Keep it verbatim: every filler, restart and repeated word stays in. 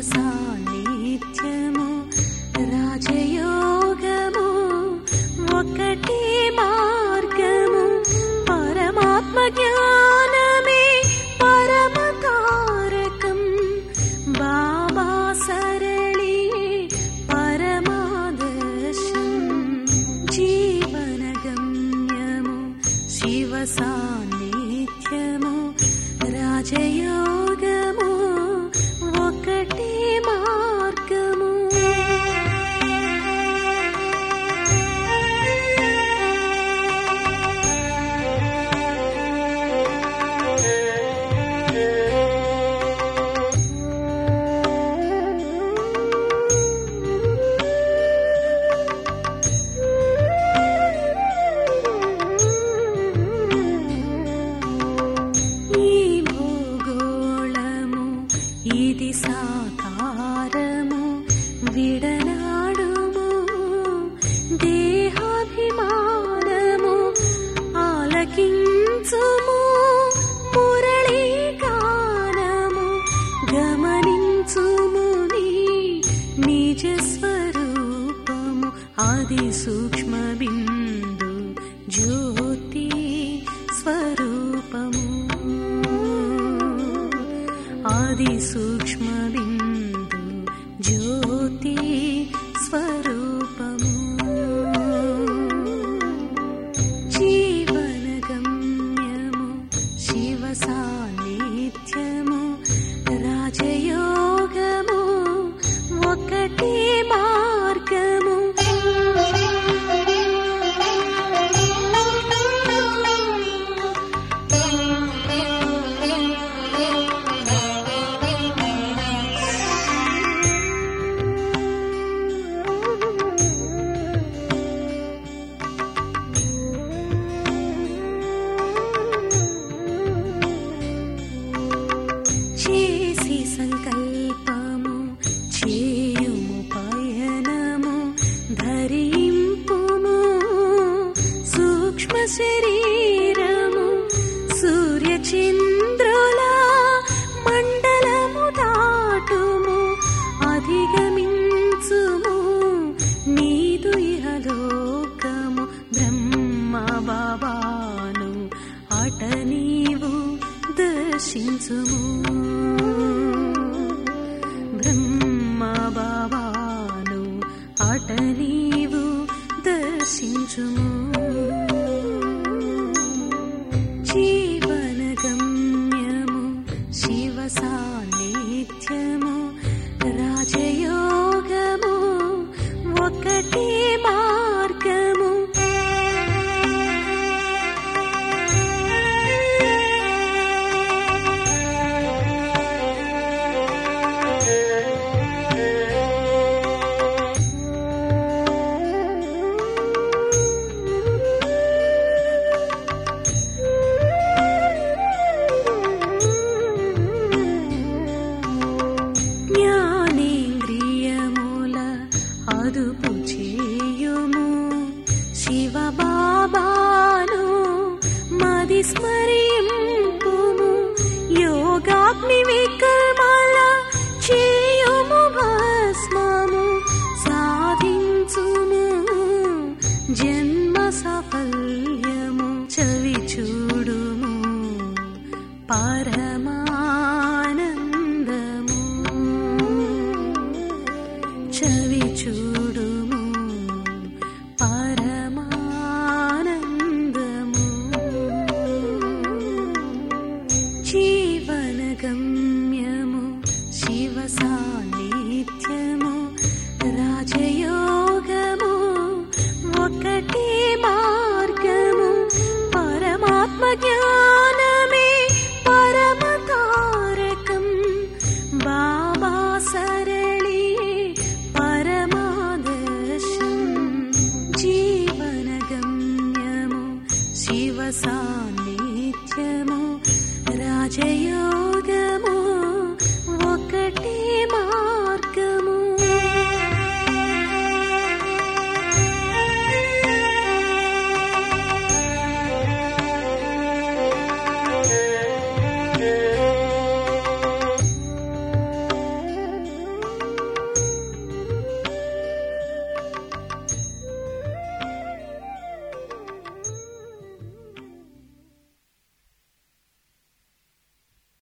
సాన్నిధ్యము రాజయోగము ఒకటే మార్గము పరమాత్మ జ్ఞానమే పరమ తారకం బాబా సరళి పరమాదర్శం జీవన గమ్యము శివ సాన్నిధ్యము రాజయోగము ఒకటే మార్గము. ఇది సాకారము విడనాడుము దేహాభిమానము ఆలకించుము మురళీ గానము గమనించుము నీ నిజ స్వరూపము ఆది సూక్ష్మ బిందు జ్యోతి స్వరూపము ఆది సూక్ష్మ బిందు జ్యోతి స్వరూపము జీవన గమ్యము శివ సాన్నిధ్యము రాజయోగము ఒకటే మార్గము. చేసి సంకల్పము చేయుము పయనము ధరింపుము సూక్ష్మ శరీరము సూర్య చంద్రుల మండలము దాటుము అధిగమించుము నీదు ఇహలోకము బ్రహ్మ బాబాను అట నీవు దర్శించుము బ్రహ్మ బాబాను అట నీవు దర్శించుము జీవన గమ్యము శివ సాన్నిధ్యము రాజయోగము ఒకటే మార్గము. జ్ఞానేంద్రియముల అదుపు చేయుము శివ బాబాను మది స్మరింపుము యోగాగ్ని వికర్మల చేయుము భస్మము సాధించుము జన్మ సాఫల్యము చవి చూడుము పరమానందము చవి చూడుము పరమానందము జీవన గమ్యము శివ సాన్నిధ్యము రాజయోగము ఒకటే మార్గము పరమాత్మ జ్ఞానమే పరమ తారకం బాబా సరళి పరమాదర్శం జీవన గమ్యము శివ సాన్నిధ్యము రాజయోగము